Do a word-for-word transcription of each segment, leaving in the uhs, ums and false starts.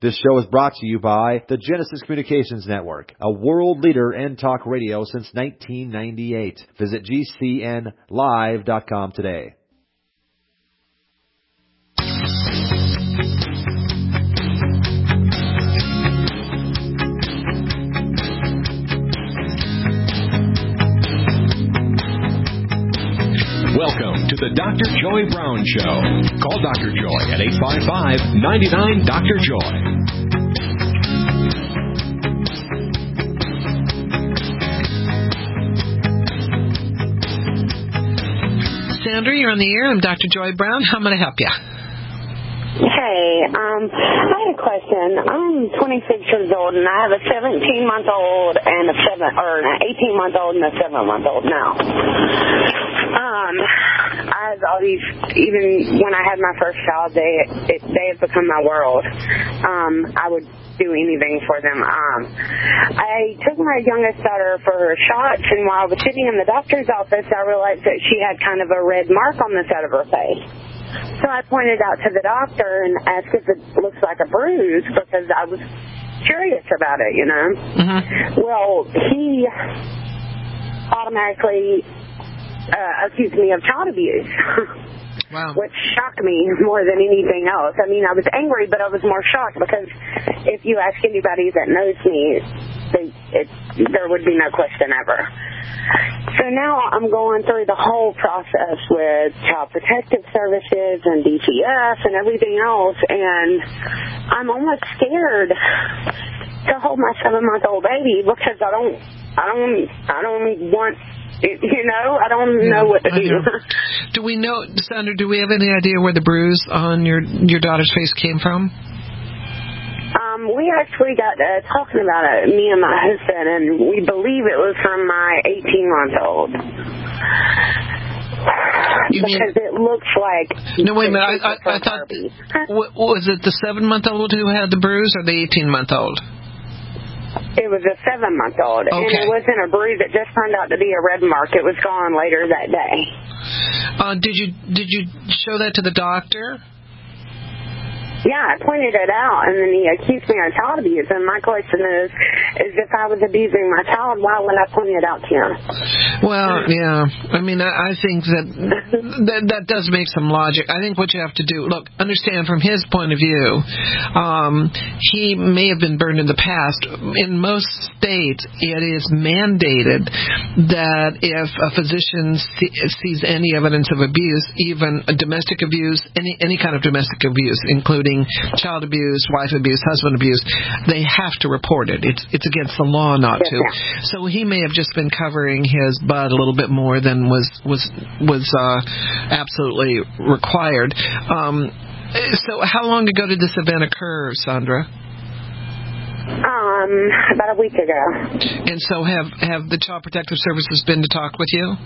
This show is brought to you by the Genesis Communications Network, a world leader in talk radio since nineteen ninety-eight. Visit G C N live dot com today. Welcome to the Doctor Joy Brown Show. Call Doctor Joy at eight five five, nine nine, Doctor Joy. Sandra, you're on the air. I'm Doctor Joy Brown. How may I help you? Hey, um, I had a question. I'm twenty-six years old, and I have a seventeen-month-old and a seven, or an eighteen-month-old and a seven-month-old now. Um, I have all these. Even when I had my first child, they it, they have become my world. Um, I would do anything for them. Um, I took my youngest daughter for her shots, and while I was sitting in the doctor's office, I realized that she had kind of a red mark on the side of her face. So I pointed out to the doctor and asked if it looks like a bruise because I was curious about it, you know. Mm-hmm. Well, he automatically uh, accused me of child abuse. Wow. Which shocked me more than anything else. I mean, I was angry, but I was more shocked because if you ask anybody that knows me, they, it, there would be no question ever. So now I'm going through the whole process with Child Protective Services and D C F and everything else, and I'm almost scared to hold my seven-month-old baby because I don't, I don't, I don't want. You know, I don't yeah, know what to I do. Know. Do we know, Sandra, do we have any idea where the bruise on your your daughter's face came from? Um, we actually got uh, talking about it, me and my husband, and we believe it was from my eighteen-month-old. You because mean, it looks like... No, wait a minute. I, I, I thought... What, was it the seven-month-old who had the bruise or the eighteen-month-old? It was a seven-month-old, okay. And it wasn't a bruise. It just turned out to be a red mark. It was gone later that day. Uh, did you did you show that to the doctor? Yeah, I pointed it out, and then he accused me of child abuse. And my question is, is if I was abusing my child, why would I point it out to him? Well, yeah. I mean, I, I think that, that that does make some logic. I think what you have to do, look, understand from his point of view, um, he may have been burned in the past. In most states, it is mandated that if a physician see, sees any evidence of abuse, even domestic abuse, any any kind of domestic abuse, including child abuse, wife abuse, husband abuse, they have to report it. It's it's against the law not to. So he may have just been covering his butt a little bit more than was was was uh, absolutely required. Um, so how long ago did this event occur, Sandra? Um, about a week ago. And so have have the Child Protective Services been to talk with you?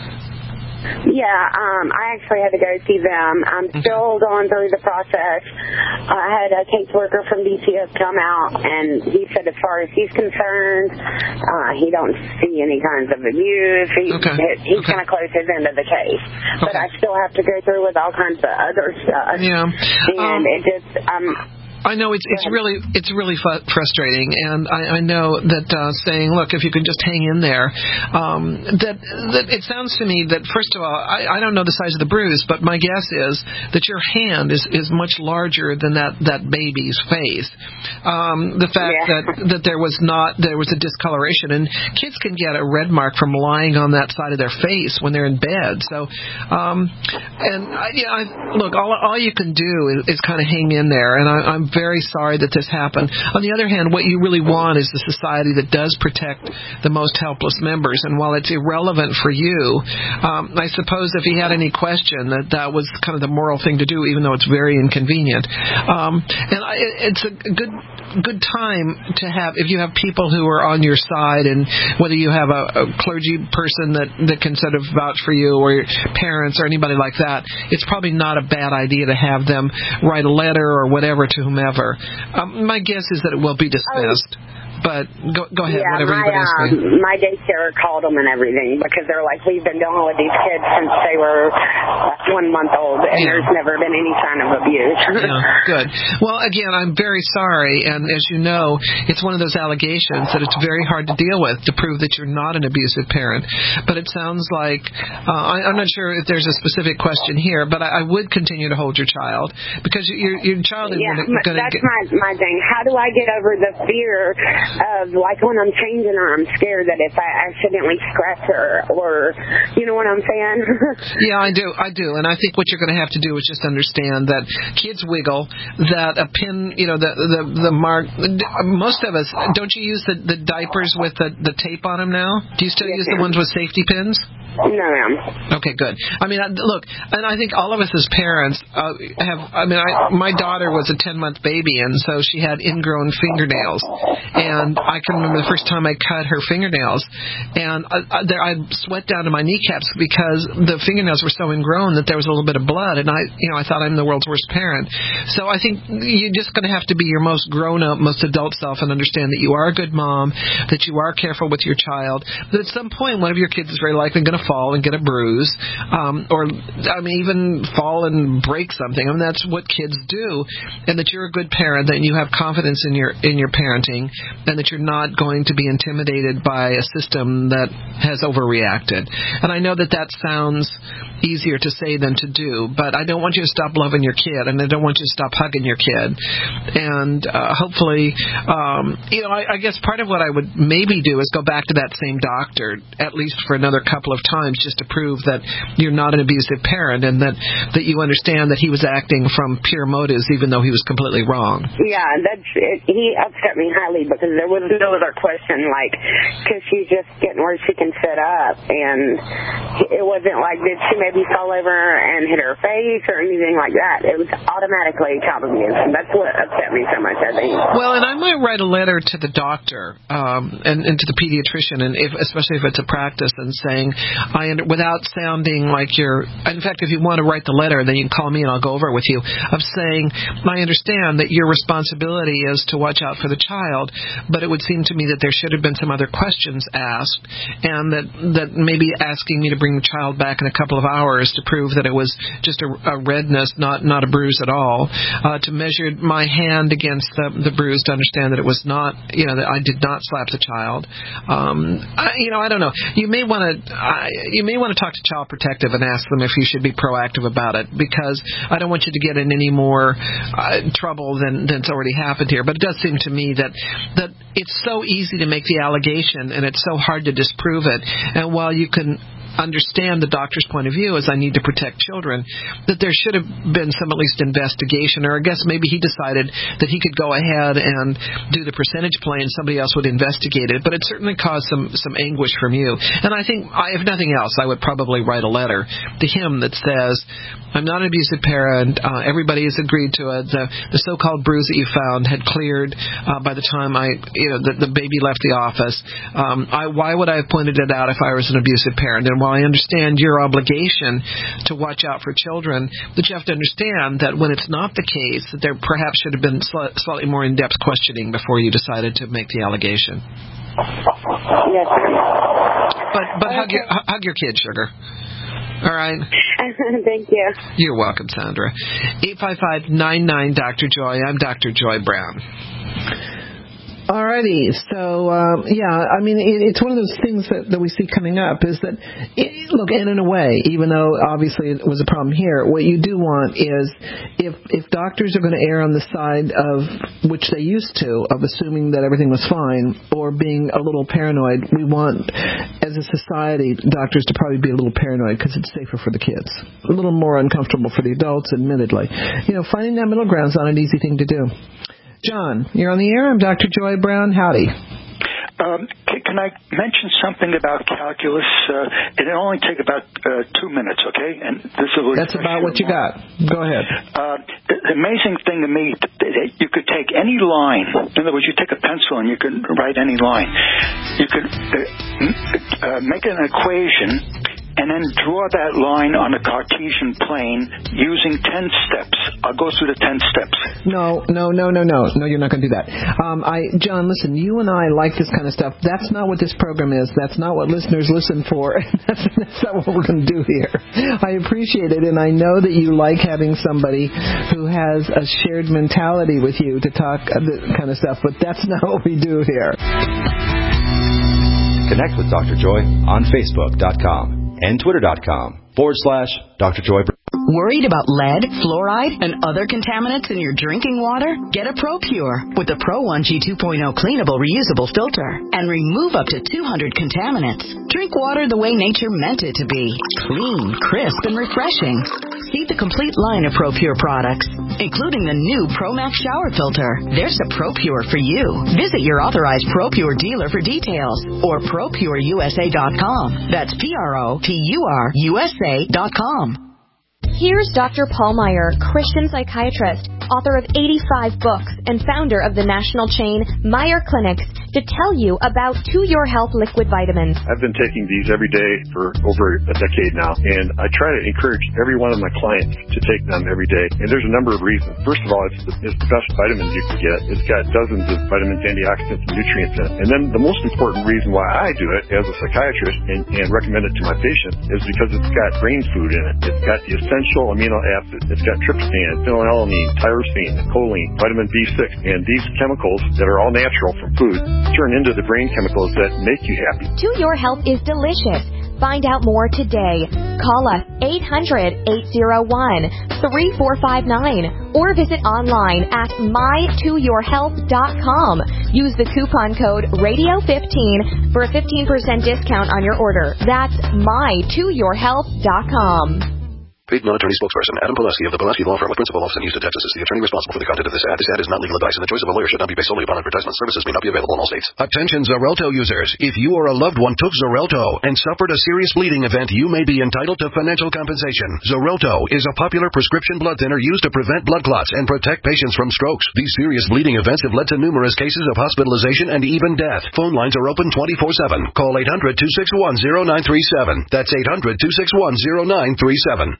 Yeah, um, I actually had to go see them. I'm still going through the process. I had a caseworker from D C F come out, and he said as far as he's concerned, uh, he don't see any kinds of abuse. He, okay. He's okay. kind of closed his end of the case. Okay. But I still have to go through with all kinds of other stuff. Yeah. And um, it just... Um, I know it's it's really it's really fu- frustrating, and I, I know that uh, saying, look, if you can just hang in there, um, that that it sounds to me that first of all, I, I don't know the size of the bruise, but my guess is that your hand is, is much larger than that, that baby's face. Um, the fact yeah. that that there was not there was a discoloration, and kids can get a red mark from lying on that side of their face when they're in bed. So, um, and I, you know, I, look, all all you can do is, is kind of hang in there, and I, I'm very sorry that this happened. On the other hand, what you really want is a society that does protect the most helpless members. And while it's irrelevant for you, um, I suppose if he had any question that that was kind of the moral thing to do, even though it's very inconvenient. Um, and I, it's a good good time to have, if you have people who are on your side, and whether you have a, a clergy person that, that can sort of vouch for you, or your parents or anybody like that, it's probably not a bad idea to have them write a letter or whatever to whomever. Um, my guess is that it will be dismissed. But go go ahead, yeah, whatever my, you're going to say. Um, my daycare called them and everything because they're like, we've been dealing with these kids since they were one month old, and yeah. there's never been any sign of abuse. Yeah, good. Well, again, I'm very sorry, and as you know, it's one of those allegations that it's very hard to deal with to prove that you're not an abusive parent. But it sounds like, uh, I, I'm not sure if there's a specific question here, but I, I would continue to hold your child, because your, your child is yeah, going to that's get... my, my thing. How do I get over the fear of, like, when I'm changing her, I'm scared that if I accidentally scratch her, or, you know what I'm saying? Yeah, I do, I do, and I think what you're going to have to do is just understand that kids wiggle, that a pin, you know, the the, the mark, most of us, don't you use the, the diapers with the, the tape on them now? Do you still yes, use the ones with safety pins? No, ma'am. Okay, good. I mean, look, and I think all of us as parents uh, have, I mean, I, my daughter was a ten-month baby, and so she had ingrown fingernails. And I can remember the first time I cut her fingernails, and I, I, there, I sweat down to my kneecaps because the fingernails were so ingrown that there was a little bit of blood, and I, you know, I thought I'm the world's worst parent. So I think you're just going to have to be your most grown-up, most adult self and understand that you are a good mom, that you are careful with your child, that at some point one of your kids is very likely going to fall and get a bruise, um, or, I mean, even fall and break something. I mean, that's what kids do, and that you're a good parent, that you have confidence in your in your parenting, and that you're not going to be intimidated by a system that has overreacted. And I know that that sounds easier to say than to do, but I don't want you to stop loving your kid, and I don't want you to stop hugging your kid. And uh, hopefully, um, you know, I, I guess part of what I would maybe do is go back to that same doctor, at least for another couple of times, just to prove that you're not an abusive parent, and that, that you understand that he was acting from pure motives, even though he was completely wrong. Yeah, that's it. He upset me highly because there was no other question, like, because she's just getting where she can sit up, and it wasn't like, did she maybe fall over and hit her face or anything like that. It was automatically child abuse, and that's what upset me so much, I think. Well, and I might write a letter to the doctor um, and, and to the pediatrician, and if, especially if it's a practice, and saying, I without sounding like you're, in fact, if you want to write the letter, then you can call me and I'll go over it with you, of saying, I understand that your responsibility is to watch out for the child, but it would seem to me that there should have been some other questions asked, and that, that maybe asking me to bring the child back in a couple of hours to prove that it was just a, a redness, not not a bruise at all, uh, to measure my hand against the, the bruise to understand that it was not, you know, that I did not slap the child. Um, I, you know, I don't know. You may want to uh, you may want to talk to Child Protective and ask them if you should be proactive about it, because I don't want you to get in any more uh, trouble than than's already happened here. But it does seem to me that that it's so easy to make the allegation, and it's so hard to disprove it. And while you can understand the doctor's point of view as I need to protect children, that there should have been some at least investigation, or I guess maybe he decided that he could go ahead and do the percentage play and somebody else would investigate it, but it certainly caused some, some anguish from you. And I think, I, if nothing else, I would probably write a letter to him that says, I'm not an abusive parent, uh, everybody has agreed to it, the, the so-called bruise that you found had cleared uh, by the time I, you know, the, the baby left the office. Um, I, why would I have pointed it out if I was an abusive parent? And while I understand your obligation to watch out for children, that you have to understand that when it's not the case, that there perhaps should have been sl- slightly more in-depth questioning before you decided to make the allegation. Yes, sir. But but okay. hug your hug your kid, sugar. All right. Thank you. You're welcome, Sandra. eight five five, nine nine, Doctor Joy. I'm Doctor Joy Brown. All righty. So, um, yeah, I mean, it, it's one of those things that, that we see coming up is that, it, look, and in a way, even though obviously it was a problem here, what you do want is if if doctors are going to err on the side of, which they used to, of assuming that everything was fine or being a little paranoid, we want, as a society, doctors to probably be a little paranoid because it's safer for the kids. A little more uncomfortable for the adults, admittedly. You know, finding that middle ground is not an easy thing to do. John, you're on the air. I'm Doctor Joy Brown. Howdy. Um, can I mention something about calculus? Uh, it'll only take about uh, two minutes, okay? And this is That's about what you got. Go ahead. Uh, the, the amazing thing to me, you could take any line. In other words, you take a pencil and you can write any line. You could uh, uh, make an equation and then draw that line on a Cartesian plane using ten steps. I'll go through the ten steps. No, no, no, no, no. No, you're not going to do that. Um, I, John, listen, you and I like this kind of stuff. That's not what this program is. That's not what listeners listen for. that's, that's not what we're going to do here. I appreciate it, and I know that you like having somebody who has a shared mentality with you to talk uh, this kind of stuff, but that's not what we do here. Connect with Doctor Joy on Facebook dot com and Twitter dot com forward slash Doctor Joy. Worried about lead, fluoride, and other contaminants in your drinking water? Get a ProPure with the Pro one G two point oh cleanable reusable filter and remove up to two hundred contaminants. Drink water the way nature meant it to be. Clean, crisp, and refreshing. See the complete line of ProPure products, including the new ProMax shower filter. There's a ProPure for you. Visit your authorized ProPure dealer for details or Pro Pure U S A dot com. That's P R O P U R U S A dot com. Here's Doctor Paul Meyer, Christian psychiatrist, author of eighty-five books, and founder of the national chain Meyer Clinics, to tell you about To Your Health liquid vitamins. I've been taking these every day for over a decade now, and I try to encourage every one of my clients to take them every day. And there's a number of reasons. First of all, it's the, it's the best vitamins you can get. It's got dozens of vitamins, antioxidants, and nutrients in it. And then the most important reason why I do it as a psychiatrist and, and recommend it to my patients is because it's got brain food in it. It's got the essential amino acids. It's got tryptophan, phenylalanine, tyrosine, choline, vitamin B six, and these chemicals that are all natural from food turn into the brain chemicals that make you happy. To Your Health is delicious. Find out more today. Call us eight hundred, eight oh one, three four five nine or visit online at my to your health dot com. Use the coupon code radio fifteen for a fifteen percent discount on your order. That's my to your health dot com. Paid non-attorney spokesperson Adam Pileski of the Pileski Law Firm with principal office in Houston, Texas is the attorney responsible for the content of this ad. This ad is not legal advice, and the choice of a lawyer should not be based solely upon advertisement. Services may not be available in all states. Attention Xarelto users. If you or a loved one took Xarelto and suffered a serious bleeding event, you may be entitled to financial compensation. Xarelto is a popular prescription blood thinner used to prevent blood clots and protect patients from strokes. These serious bleeding events have led to numerous cases of hospitalization and even death. Phone lines are open twenty-four seven. Call eight hundred, two six one, zero nine three seven. That's eight hundred, two six one, zero nine three seven.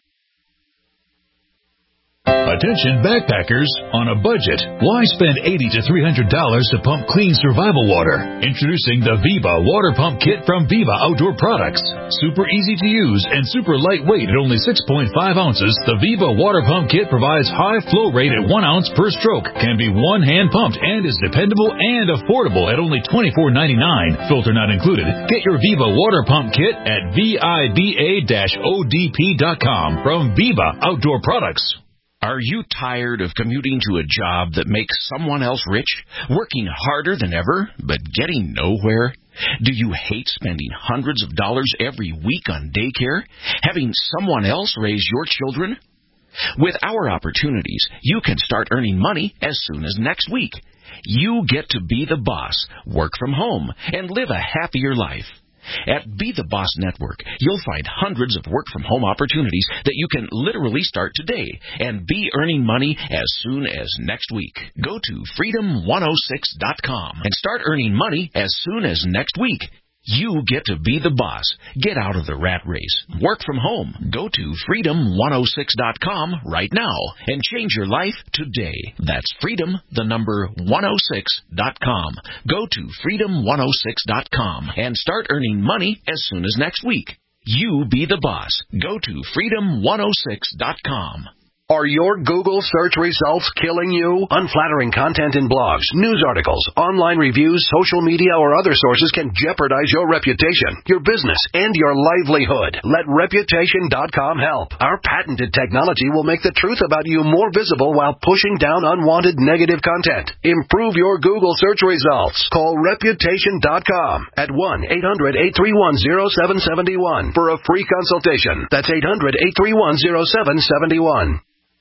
Attention backpackers on a budget. Why spend eighty to three hundred dollars to pump clean survival water? Introducing the Viva Water Pump Kit from Viva Outdoor Products. Super easy to use and super lightweight at only six point five ounces, the Viva Water Pump Kit provides high flow rate at one ounce per stroke, can be one hand pumped, and is dependable and affordable at only twenty-four ninety-nine. Filter not included. Get your Viva Water Pump Kit at viva dash o d p dot com from Viva Outdoor Products. Are you tired of commuting to a job that makes someone else rich, working harder than ever, but getting nowhere? Do you hate spending hundreds of dollars every week on daycare, having someone else raise your children? With our opportunities, you can start earning money as soon as next week. You get to be the boss, work from home, and live a happier life. At Be the Boss Network, you'll find hundreds of work-from-home opportunities that you can literally start today and be earning money as soon as next week. Go to freedom one oh six dot com and start earning money as soon as next week. You get to be the boss. Get out of the rat race. Work from home. Go to freedom one oh six dot com right now and change your life today. That's freedom, the number one oh six dot com. Go to freedom one oh six dot com and start earning money as soon as next week. You be the boss. Go to freedom one oh six dot com. Are your Google search results killing you? Unflattering content in blogs, news articles, online reviews, social media, or other sources can jeopardize your reputation, your business, and your livelihood. Let reputation dot com help. Our patented technology will make the truth about you more visible while pushing down unwanted negative content. Improve your Google search results. Call reputation dot com at one eight hundred, eight three one, zero seven seven one for a free consultation. That's eight hundred, eight three one, zero seven seven one.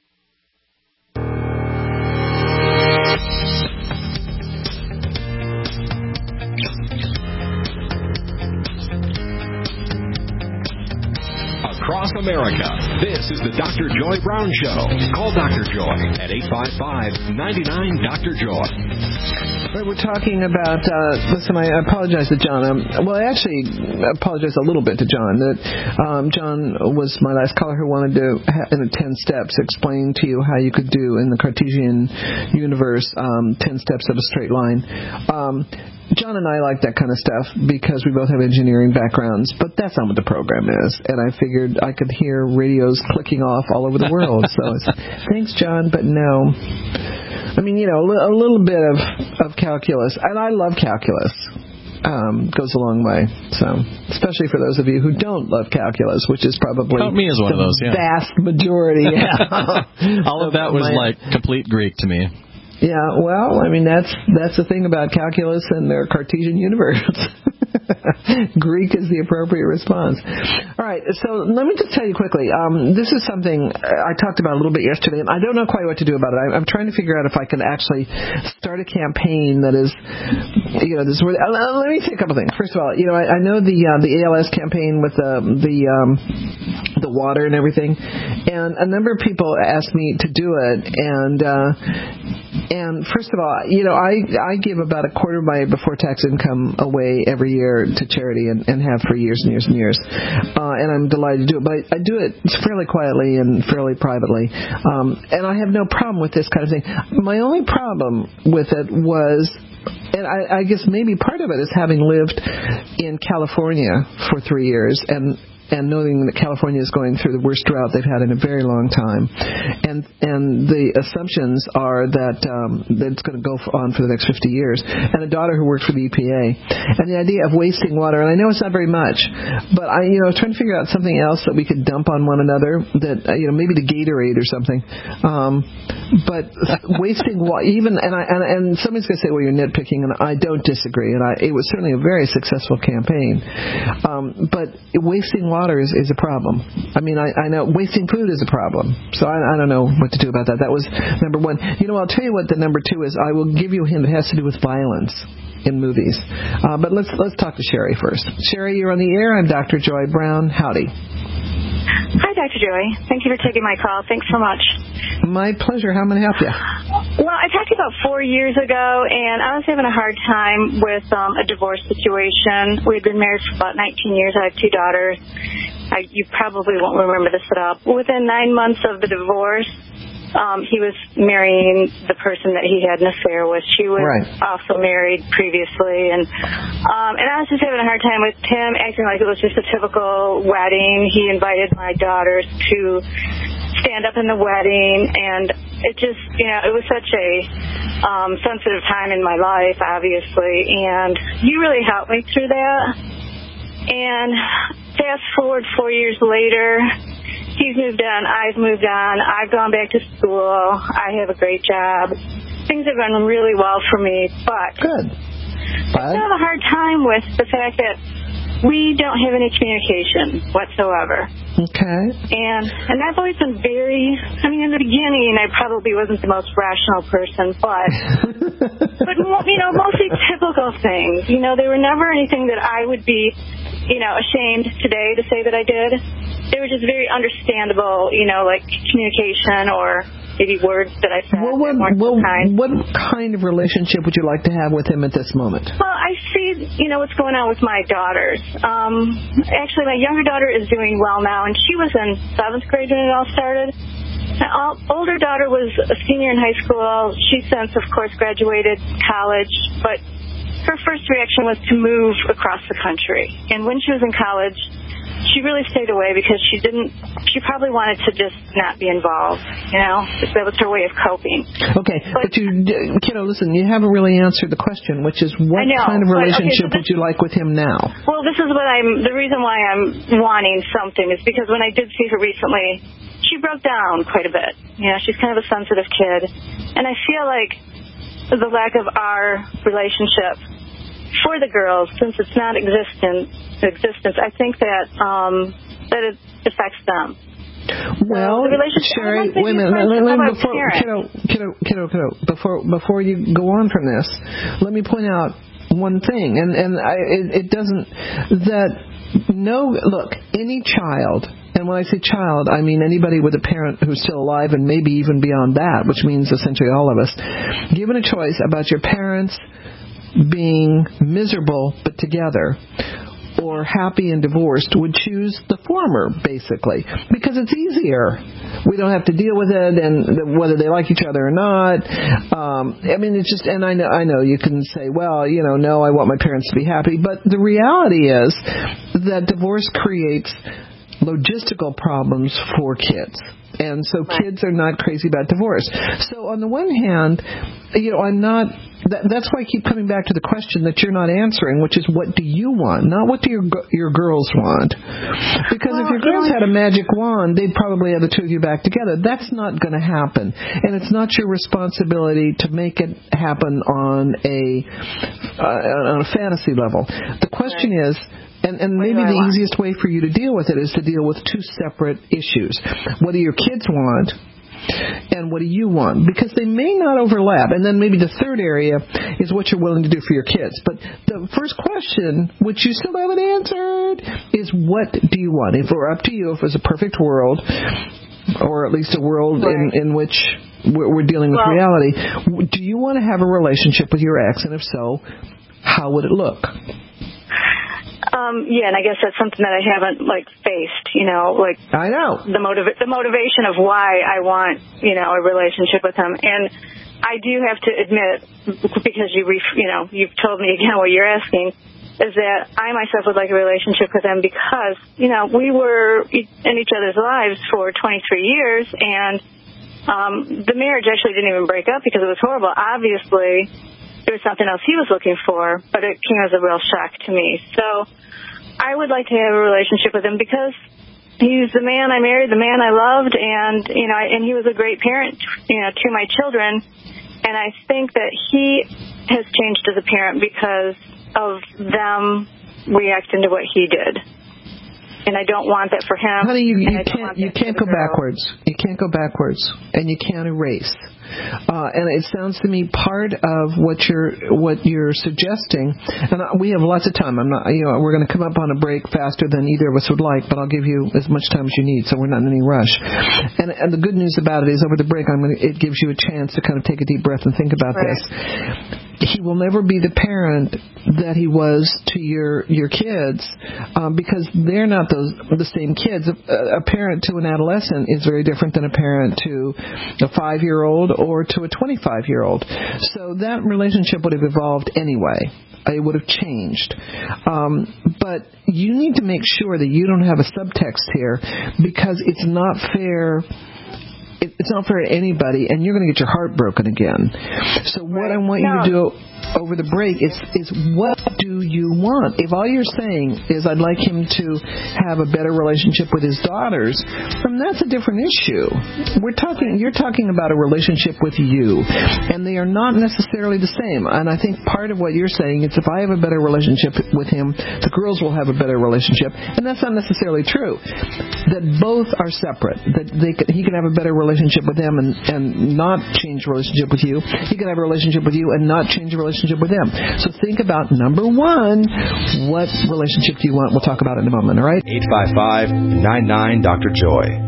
Across America, this is the Doctor Joy Brown Show. Call Doctor Joy at eight five five, nine nine, Doctor Joy. Right, we're talking about, uh, listen, I apologize to John. Um, well, I actually apologize a little bit to John. That um, John was my last caller who wanted to, in the ten steps, explain to you how you could do in the Cartesian universe um, ten steps of a straight line. Um, John and I like that kind of stuff because we both have engineering backgrounds, but that's not what the program is. And I figured I could hear radios clicking off all over the world. So it's, thanks, John, but no. I mean, you know, a little bit of, of calculus, and I love calculus, um, goes a long way. So, especially for those of you who don't love calculus, which is probably Count me as one the of those, yeah. vast majority. Yeah. All of that was My, like complete Greek to me. Yeah, well, I mean, that's that's the thing about calculus and their Cartesian universe. Greek is the appropriate response. All right, so let me just tell you quickly. Um, this is something I talked about a little bit yesterday, and I don't know quite what to do about it. I, I'm trying to figure out if I can actually start a campaign that is, you know, this. Uh, let me say a couple things. First of all, you know, I, I know the uh, the A L S campaign with the the um, the water and everything, and a number of people asked me to do it, and. Uh, And first of all, you know, I I give about a quarter of my before tax income away every year to charity and, and have for years and years and years. Uh, and I'm delighted to do it. But I, I do it fairly quietly and fairly privately. Um, and I have no problem with this kind of thing. My only problem with it was, and I, I guess maybe part of it is having lived in California for three years and and knowing that California is going through the worst drought they've had in a very long time. And and the assumptions are that, um, that it's going to go on for the next fifty years. And a daughter who worked for the E P A. And the idea of wasting water, and I know it's not very much, but I, you know, I was trying to figure out something else that we could dump on one another, that, uh, you know, maybe the Gatorade or something. Um, but wasting water, even, and, I, and, and somebody's going to say, well, you're nitpicking, and I don't disagree. And I, it was certainly a very successful campaign. Um, but wasting water Water is, is a problem. I mean, I, I know wasting food is a problem. So I, I don't know what to do about that. That was number one. You know, I'll tell you what the number two is. I will give you a hint. It has to do with violence in movies. Uh, but let's let's talk to Sherry first. Sherry, you're on the air. I'm Doctor Joy Brown. Howdy. Hi, Doctor Joy. Thank you for taking my call. Thanks so much. My pleasure. How may I help you? Well, I talked to you about four years ago, and I was having a hard time with um, a divorce situation. We had been married for about nineteen years. I have two daughters. I, you probably won't remember this at all. Within nine months of the divorce, um, he was marrying the person that he had an affair with. She was right. also married previously, and um, and I was just having a hard time with him, acting like it was just a typical wedding. He invited my daughters to stand up in the wedding, and it just, you know, it was such a um, sensitive time in my life, obviously, and you really helped me through that. And fast forward four years later, he's moved on, I've moved on, I've gone back to school, I have a great job. Things have gone really well for me, but Good. I still have a hard time with the fact that we don't have any communication whatsoever. Okay. And and I've always been very, I mean, in the beginning, I probably wasn't the most rational person, but, but you know, mostly typical things. You know, they were never anything that I would be, you know, ashamed today to say that I did. They were just very understandable, you know, like communication or maybe words that I said. Well, what, well, what kind of relationship would you like to have with him at this moment? Well, I see, you know, what's going on with my daughters. Um, actually, my younger daughter is doing well now, and she was in seventh grade when it all started. My older daughter was a senior in high school. She since, of course, graduated college, but her first reaction was to move across the country. And when she was in college, she really stayed away because she didn't, she probably wanted to just not be involved, you know? That was her way of coping. Okay, but, but you, kiddo, listen, you haven't really answered the question, which is what know, kind of relationship but, okay, so this, would you like with him now? Well, this is what I'm, the reason why I'm wanting something is because when I did see her recently, she broke down quite a bit. You know, she's kind of a sensitive kid. And I feel like the lack of our relationship for the girls, since it's not existent, existence, I think that um, that it affects them. Well, so Sherry, wait a minute. Let, let, let, before, kiddo, kiddo, kiddo, kiddo, before before you go on from this, let me point out one thing, and and I, it, it doesn't that. No, look, any child, and when I say child, I mean anybody with a parent who's still alive and maybe even beyond that, which means essentially all of us, given a choice about your parents being miserable but together, or happy and divorced, would choose the former, basically, because it's easier. We don't have to deal with it, and whether they like each other or not. Um, I mean, it's just, and I know, I know you can say, well, you know, no, I want my parents to be happy, but the reality is that divorce creates logistical problems for kids. And so kids are not crazy about divorce. So on the one hand, you know, I'm not, that, that's why I keep coming back to the question that you're not answering, which is what do you want, not what do your your girls want. Because well, if your girls had a magic wand, they'd probably have the two of you back together. That's not going to happen. And it's not your responsibility to make it happen on a, uh, on a fantasy level. The question right. is, And, and maybe the want? easiest way for you to deal with it is to deal with two separate issues. What do your kids want, and what do you want? Because they may not overlap. And then maybe the third area is what you're willing to do for your kids. But the first question, which you still haven't answered, is what do you want? If it were up to you, if it was a perfect world, or at least a world right. in, in which we're, we're dealing with well, reality, do you want to have a relationship with your ex? And if so, how would it look? Um, yeah, and I guess that's something that I haven't, like, faced, you know, like... I know. The, motiv- the motivation of why I want, you know, a relationship with him. And I do have to admit, because you, ref- you know, you've told me again what you're asking, is that I myself would like a relationship with him because, you know, we were in each other's lives for twenty-three years, and um, the marriage actually didn't even break up because it was horrible. Obviously, there was something else he was looking for, but it came as a real shock to me. So I would like to have a relationship with him because he's the man I married, the man I loved, and, you know, and he was a great parent, you know, to my children. And I think that he has changed as a parent because of them reacting to what he did. And I don't want that for him. Honey, you, you can't you can't go backwards. You can't go backwards, and you can't erase. Uh, and it sounds to me part of what you're what you're suggesting. And we have lots of time. I'm not, you know, we're going to come up on a break faster than either of us would like, but I'll give you as much time as you need, so we're not in any rush. And, and the good news about it is, over the break, I'm going to, it gives you a chance to kind of take a deep breath and think about right. this. He will never be the parent that he was to your your kids um, because they're not those the same kids. A, a parent to an adolescent is very different than a parent to a five-year-old or to a twenty-five-year-old. So that relationship would have evolved anyway. It would have changed. Um, but you need to make sure that you don't have a subtext here because it's not fair. It's not fair to anybody, and you're going to get your heart broken again. So what I want you to do over the break is, is what do you want? If all you're saying is I'd like him to have a better relationship with his daughters, then that's a different issue. We're talking, you're talking about a relationship with you, and they are not necessarily the same. And I think part of what you're saying is if I have a better relationship with him, the girls will have a better relationship, and that's not necessarily true. That both are separate. That they could, he can have a better relationship with them and, and not change a relationship with you. He can have a relationship with you and not change a relationship with them. So think about, number one, what relationship do you want? We'll talk about it in a moment, all right? eight five five, nine nine, Doctor Joy.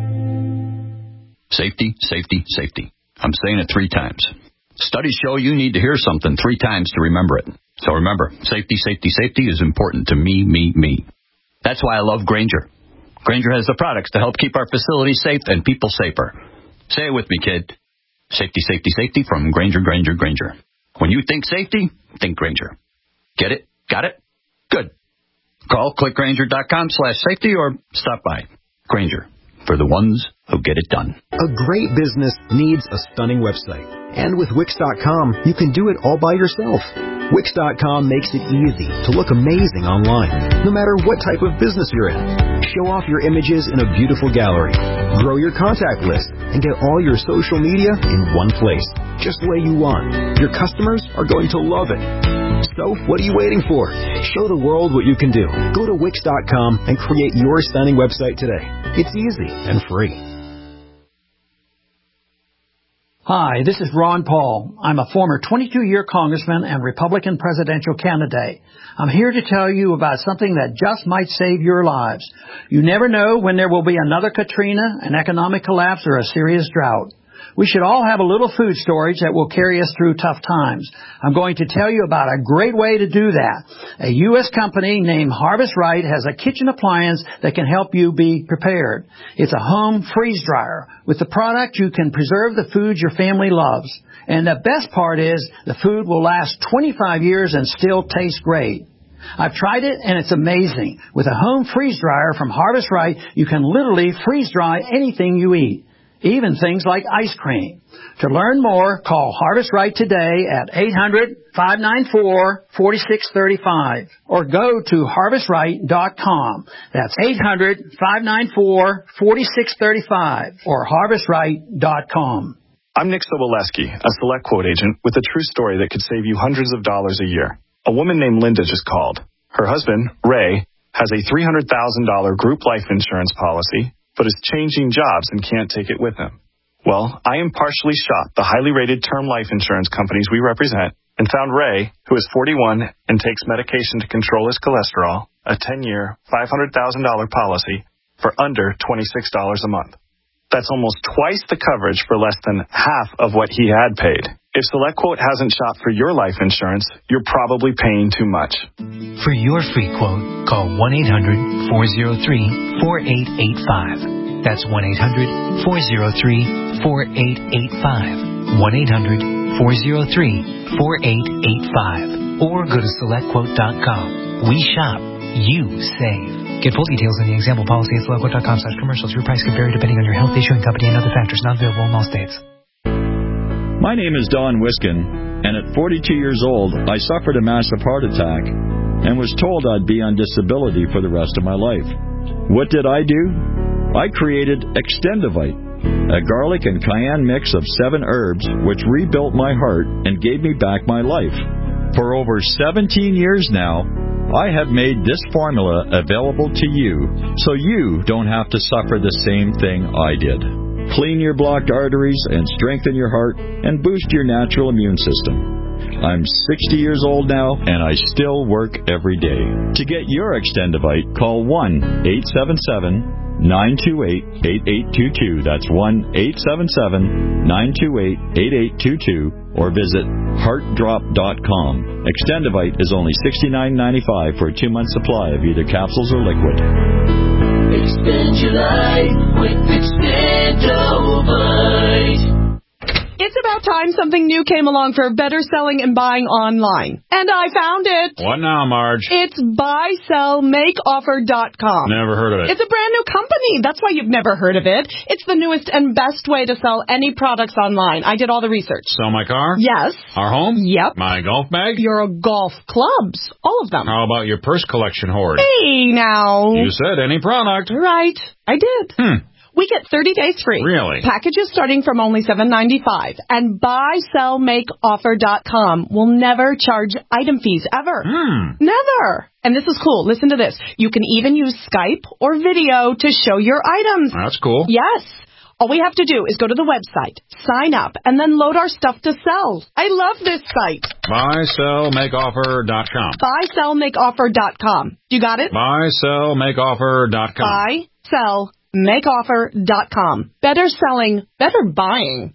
Safety, safety, safety. I'm saying it three times. Studies show you need to hear something three times to remember it. So remember, safety, safety, safety is important to me, me, me. That's why I love Grainger. Grainger has the products to help keep our facilities safe and people safer. Say it with me, kid. Safety, safety, safety from Grainger, Grainger, Grainger. When you think safety, think Grainger. Get it? Got it? Good. Call clickgrainger.com slash safety or stop by. Grainger, for the ones who get it done. A great business needs a stunning website. And with Wix dot com, you can do it all by yourself. Wix dot com makes it easy to look amazing online, no matter what type of business you're in. Show off your images in a beautiful gallery. Grow your contact list and get all your social media in one place, just the way you want. Your customers are going to love it. So, what are you waiting for? Show the world what you can do. Go to Wix dot com and create your stunning website today. It's easy and free. Hi, this is Ron Paul. I'm a former twenty-two-year congressman and Republican presidential candidate. I'm here to tell you about something that just might save your lives. You never know when there will be another Katrina, an economic collapse, or a serious drought. We should all have a little food storage that will carry us through tough times. I'm going to tell you about a great way to do that. A U S company named Harvest Right has a kitchen appliance that can help you be prepared. It's a home freeze dryer. With the product, you can preserve the food your family loves. And the best part is the food will last twenty-five years and still taste great. I've tried it, and it's amazing. With a home freeze dryer from Harvest Right, you can literally freeze dry anything you eat, even things like ice cream. To learn more, call Harvest Right today at eight hundred, five nine four, four six three five or go to harvest right dot com. That's eight hundred, five nine four, four six three five or harvest right dot com. I'm Nick Soboleski, a Select Quote agent with a true story that could save you hundreds of dollars a year. A woman named Linda just called. Her husband, Ray, has a three hundred thousand dollars group life insurance policy, but is changing jobs and can't take it with him. Well, I impartially shot the highly rated term life insurance companies we represent and found Ray, who is forty-one and takes medication to control his cholesterol, a ten-year, five hundred thousand dollars policy for under twenty-six dollars a month. That's almost twice the coverage for less than half of what he had paid. If SelectQuote hasn't shopped for your life insurance, you're probably paying too much. For your free quote, call one eight hundred, four oh three, four eight eight five. That's one eight hundred, four oh three, four eight eight five. one eight hundred, four oh three, four eight eight five. Or go to select quote dot com. We shop. You save. Get full details in the example policy at select quote dot com slash commercials. Your price can vary depending on your health, issuing company, and other factors. Not available in all states. My name is Don Wiskin, and at forty-two years old, I suffered a massive heart attack and was told I'd be on disability for the rest of my life. What did I do? I created Extendivite, a garlic and cayenne mix of seven herbs which rebuilt my heart and gave me back my life. For over seventeen years now, I have made this formula available to you so you don't have to suffer the same thing I did. Clean your blocked arteries and strengthen your heart and boost your natural immune system. I'm sixty years old now, and I still work every day. To get your Extendivite, call one eight seven seven, nine two eight, eight eight two two. That's one eight seven seven, nine two eight, eight eight two two. Or visit heart drop dot com. Extendivite is only sixty-nine ninety-five for a two-month supply of either capsules or liquid. Extend your life with Extendivite. It's about time something new came along for better selling and buying online. And I found it. What now, Marge? It's buy sell make offer dot com. Never heard of it. It's a brand new company. That's why you've never heard of it. It's the newest and best way to sell any products online. I did all the research. Sell my car? Yes. Our home? Yep. My golf bag? Your golf clubs. All of them. How about your purse collection hoard? Hey, now. You said any product. Right. I did. Hmm. We get thirty days free. Really? Packages starting from only seven ninety-five. And buy sell make offer dot com will never charge item fees ever. Hmm. Never. And this is cool. Listen to this. You can even use Skype or video to show your items. That's cool. Yes. All we have to do is go to the website, sign up, and then load our stuff to sell. I love this site. buy sell make offer dot com. buy sell make offer dot com. You got it? buy sell make offer dot com. buy sell make offer dot com. Better selling, better buying.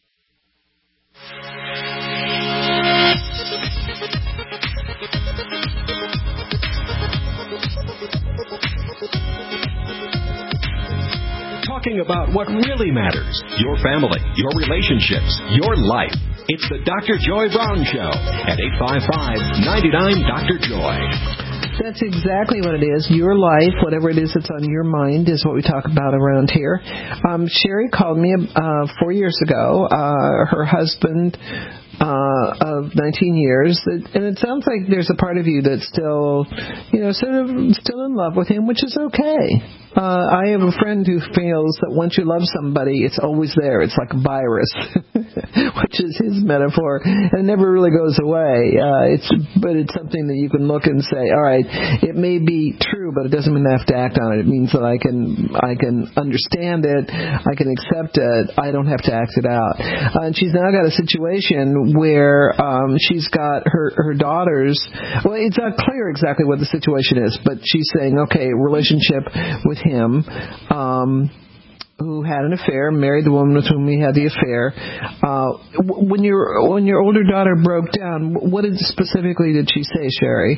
Talking about what really matters, your family, your relationships, your life. It's the Doctor Joy Brown Show at eight five five, nine nine, Doctor Joy. That's exactly what it is. Your life, whatever it is that's on your mind, is what we talk about around here. Um, Sherry called me uh, four years ago. Uh, her husband uh, of nineteen years, and it sounds like there's a part of you that's still, you know, sort of still in love with him, which is okay. Uh, I have a friend who feels that once you love somebody, it's always there. It's like a virus. which is his metaphor, and it never really goes away. Uh, it's but it's something that you can look and say, all right, it may be true, but it doesn't mean I have to act on it. It means that I can I can understand it, I can accept it, I don't have to act it out. Uh, and she's now got a situation where um, she's got her her daughters. Well, it's not clear exactly what the situation is, but she's saying, okay, relationship with him. Um, who had an affair, married the woman with whom he had the affair. Uh, when your when your older daughter broke down, what did, specifically did she say, Sherry?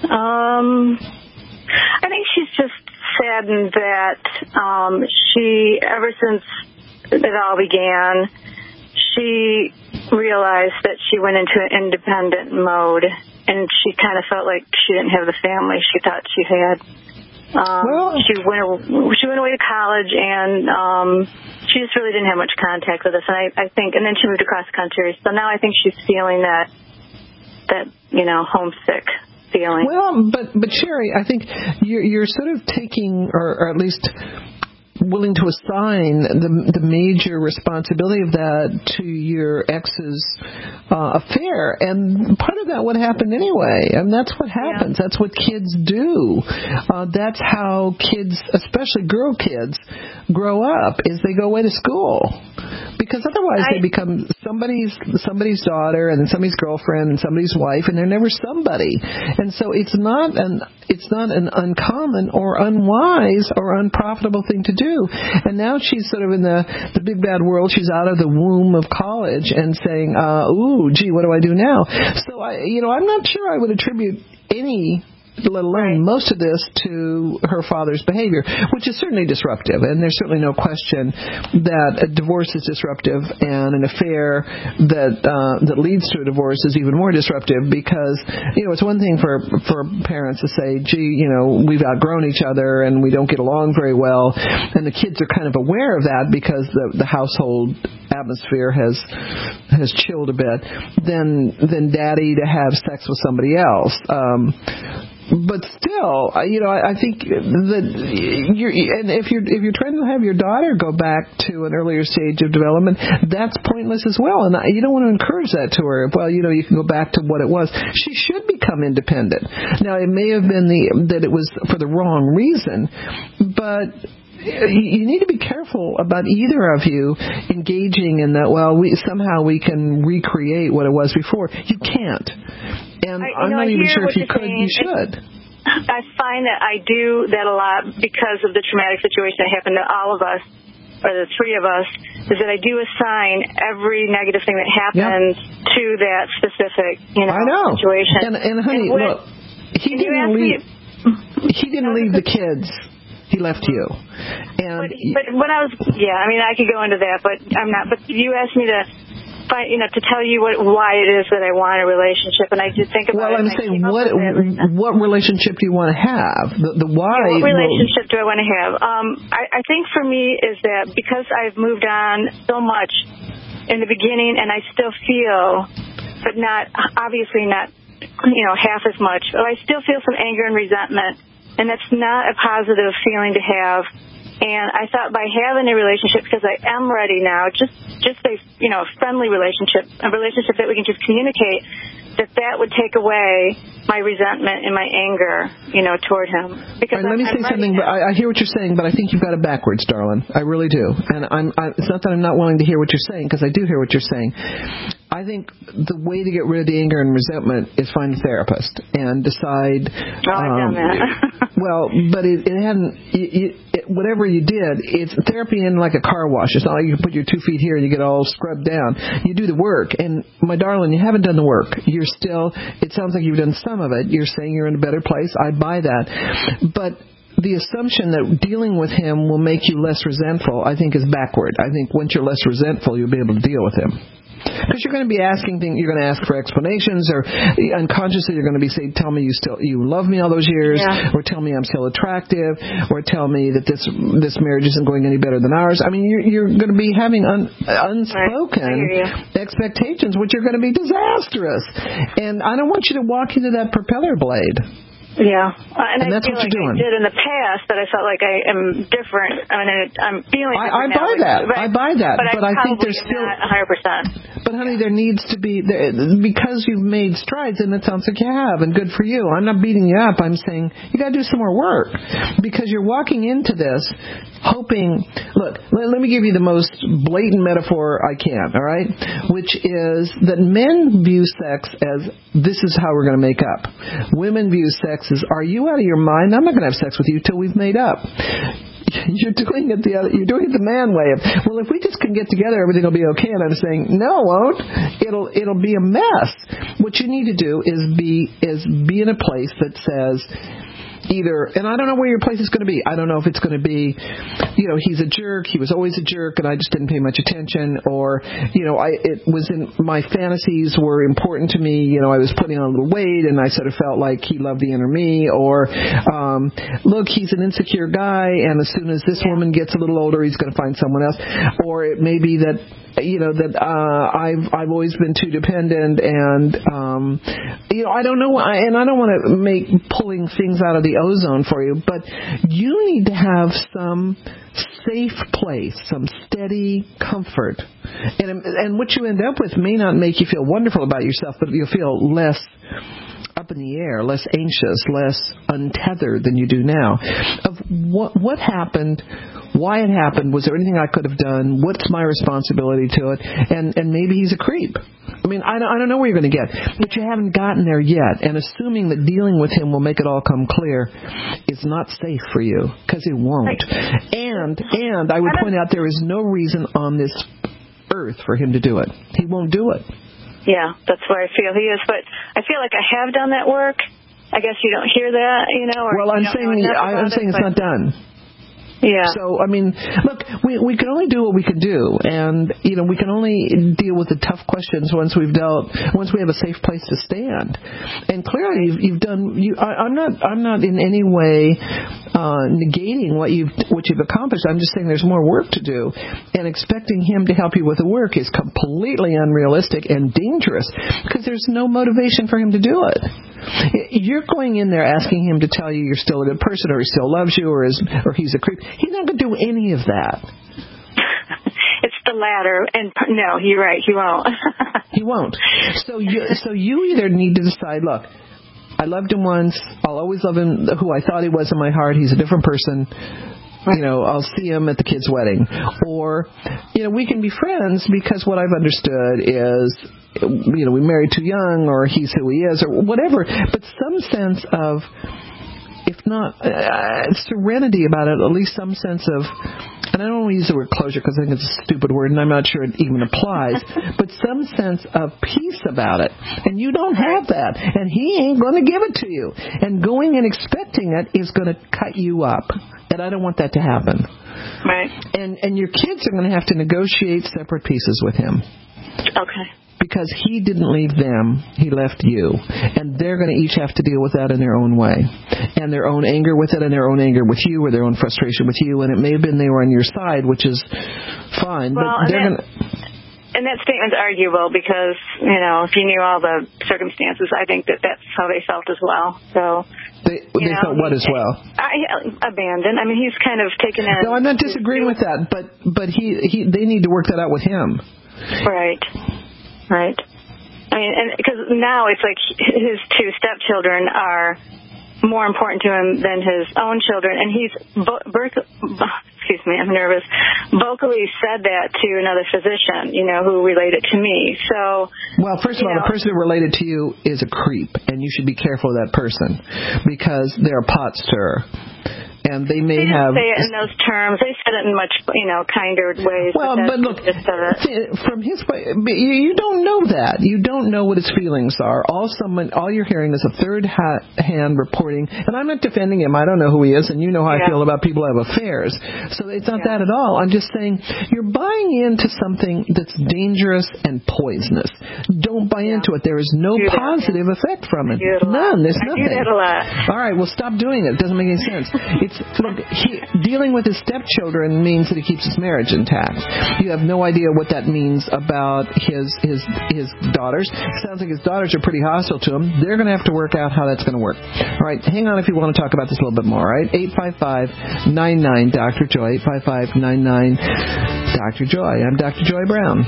Um, I think she's just saddened that um, she, ever since it all began, she realized that she went into an independent mode, and she kind of felt like she didn't have the family she thought she had. Um, well, she went she went away to college, and um, she just really didn't have much contact with us. And I, I think, and then she moved across country. So now I think she's feeling that that you know homesick feeling. Well, but but Sherry, I think you're you're sort of taking, or, or at least willing to assign the the major responsibility of that to your ex's uh, affair, and part of that would happen anyway, and that's what happens. Yeah. That's what kids do. Uh, that's how kids, especially girl kids, grow up, is they go away to school, because otherwise I, they become somebody's somebody's daughter and then somebody's girlfriend and somebody's wife, and they're never somebody. And so it's not an it's not an uncommon or unwise or unprofitable thing to do. And now she's sort of in the, the big bad world. She's out of the womb of college and saying, uh, ooh, gee, what do I do now? So, I, you know, I'm not sure I would attribute any, let alone most of this, to her father's behavior, which is certainly disruptive. And there's certainly no question that a divorce is disruptive, and an affair that uh, that leads to a divorce is even more disruptive, because, you know, it's one thing for, for parents to say, gee, you know, we've outgrown each other and we don't get along very well, and the kids are kind of aware of that because the, the household atmosphere has has chilled a bit, than, than daddy to have sex with somebody else. Um, But still, you know, I think that you're, and if you're if you're trying to have your daughter go back to an earlier stage of development, that's pointless as well. And you don't want to encourage that to her. Well, you know, you can go back to what it was. She should become independent. Now, it may have been the that it was for the wrong reason, but you need to be careful about either of you engaging in that, well, we somehow we can recreate what it was before. You can't. And I, I'm know, not I even sure if you saying. could, you should. I find that I do that a lot because of the traumatic situation that happened to all of us, or the three of us, is that I do assign every negative thing that happens yep. to that specific, you know, I know. situation. And, and honey, and when, look, he didn't leave. Me, he didn't leave the kids. He left you. And but, but when I was, yeah, I mean, I could go into that, but I'm not. But you asked me to, find, you know, to tell you what why it is that I want a relationship, and I did think about well, it. Well, I'm saying, what what relationship do you want to have? The, the why? Yeah, what relationship do I want to have? Um, I, I think for me is that because I've moved on so much in the beginning, and I still feel, but not obviously not, you know, half as much. But I still feel some anger and resentment. And that's not a positive feeling to have. And I thought by having a relationship, because I am ready now, just just a you know friendly relationship, a relationship that we can just communicate, that that would take away my resentment and my anger, you know, toward him. Because right, let me I'm, say I'm something. But I, I hear what you're saying, but I think you've got it backwards, darling. I really do. And I'm. I, it's not that I'm not willing to hear what you're saying, because I do hear what you're saying. I think the way to get rid of the anger and resentment is find a therapist and decide. Oh, I've um, done that. well, but it, it hadn't. You, you, it, whatever you did, it's therapy in like a car wash. It's not like you can put your two feet here and you get all scrubbed down. You do the work, and my darling, you haven't done the work. You're still. It sounds like you've done some of it. You're saying you're in a better place. I buy that, but the assumption that dealing with him will make you less resentful, I think, is backward. I think once you're less resentful, you'll be able to deal with him. Because you're going to be asking things, you're going to ask for explanations, or unconsciously you're going to be saying, "Tell me you still you love me all those years," yeah. or "Tell me I'm still attractive," or "Tell me that this this marriage isn't going any better than ours." I mean, you're, you're going to be having un, unspoken expectations, which are going to be disastrous. And I don't want you to walk into that propeller blade. Yeah, uh, and, and I that's feel what like you're doing. I did in the past that I felt like I am different. I mean, I'm feeling I, different I buy now, that. But, I buy that. But, But I, I think probably there's am still not one hundred percent. But honey, there needs to be there, because you've made strides, and it sounds like you have, and good for you. I'm not beating you up. I'm saying you got to do some more work because you're walking into this hoping. Look, let, let me give you the most blatant metaphor I can. All right, which is that men view sex as this is how we're going to make up. Women view sex as, are you out of your mind? I'm not going to have sex with you till we've made up. You're doing it the other, you're doing it the man way of, well, if we just can get together, everything will be okay. And I'm saying, no, it won't. It'll it'll be a mess. What you need to do is be is be in a place that says, either, and I don't know where your place is going to be. I don't know if it's going to be, you know, he's a jerk, he was always a jerk, and I just didn't pay much attention, or, you know, I it was in my fantasies were important to me. You know, I was putting on a little weight, and I sort of felt like he loved the inner me, or, um, look, he's an insecure guy, and as soon as this woman gets a little older, he's going to find someone else, or it may be that, you know, that uh, I've I've always been too dependent, and um, you know, I don't know, and I don't want to make pulling things out of the ozone for you, but you need to have some safe place, some steady comfort, and and what you end up with may not make you feel wonderful about yourself, but you'll feel less up in the air, less anxious, less untethered than you do now. Of what what happened, why it happened, was there anything I could have done, what's my responsibility to it, and and maybe he's a creep. I mean, I don't, I don't know where you're going to get, but you haven't gotten there yet, and assuming that dealing with him will make it all come clear is not safe for you, because it won't. And and I would point out there is no reason on this earth for him to do it. He won't do it. Yeah, that's where I feel he is. But I feel like I have done that work. I guess you don't hear that, you know. Or well, I'm you don't saying know I'm saying it, it's not done. Yeah. So, I mean, look, we we can only do what we can do, and you know, we can only deal with the tough questions once we've dealt, once we have a safe place to stand. And clearly, you've, you've done. You, I, I'm not. I'm not in any way uh, negating what you've what you've accomplished. I'm just saying there's more work to do, and expecting him to help you with the work is completely unrealistic and dangerous because there's no motivation for him to do it. You're going in there asking him to tell you you're still a good person, or he still loves you, or is or he's a creep. He's not going to do any of that. It's the latter, and no, you're right. He won't. He won't. So you so you either need to decide. Look, I loved him once. I'll always love him. Who I thought he was in my heart. He's a different person. You know, I'll see him at the kid's wedding. Or, you know, we can be friends because what I've understood is, you know, we married too young, or he's who he is, or whatever. But some sense of, if not uh, serenity about it, at least some sense of, and I don't want to use the word closure because I think it's a stupid word and I'm not sure it even applies, but some sense of peace about it. And you don't have that. And he ain't going to give it to you. And going and expecting it is going to cut you up. And I don't want that to happen. Right. And and your kids are going to have to negotiate separate pieces with him. Okay. Because he didn't leave them, he left you. And they're going to each have to deal with that in their own way. And their own anger with it, and their own anger with you, or their own frustration with you. And it may have been they were on your side, which is fine. Well, but they're going to... And that statement's arguable because, you know, if you knew all the circumstances, I think that that's how they felt as well. So... They, they know, felt what as well? I, abandoned. I mean, he's kind of taken in... No, I'm not disagreeing with that, but but he, he they need to work that out with him. Right. Right. I mean, and because now it's like his two stepchildren are more important to him than his own children, and he's bo- birth, excuse me, I'm nervous. Vocally said that to another physician, you know, who related to me. So, well, first of all, know, the person who related to you is a creep, and you should be careful of that person because they're a pot stirrer. And they may they didn't have say it in those terms. They said it in much, you know, kinder ways. Well, but, but look, from his way, you don't know that. You don't know what his feelings are. All someone, all you're hearing is a third-hand reporting. And I'm not defending him. I don't know who he is, and you know how yeah. I feel about people who have affairs. So it's not yeah. that at all. I'm just saying you're buying into something that's dangerous and poisonous. Don't buy yeah. into it. There is no do positive that, yeah. effect from it. it None. There's I nothing. do that a lot. All right. Well, stop doing it. It doesn't make any sense. It's it's look, he, dealing with his stepchildren means that he keeps his marriage intact. You have no idea what that means about his his his daughters. Sounds like his daughters are pretty hostile to him. They're going to have to work out how that's going to work. All right, hang on if you want to talk about this a little bit more. All right, eight five five, nine nine, Doctor Joy, eight five five, nine nine, Doctor Joy. I'm Doctor Joy Brown.